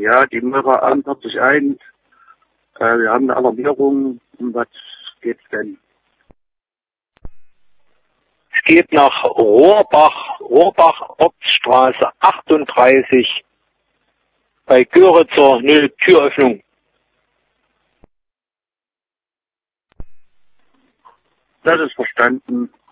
Ja, die Möhrer 41.1. Wir haben eine Alarmierung. Um was geht's denn? Es geht nach Rohrbach, Ortsstraße 38 bei Göritzer, eine Türöffnung. Das ist verstanden.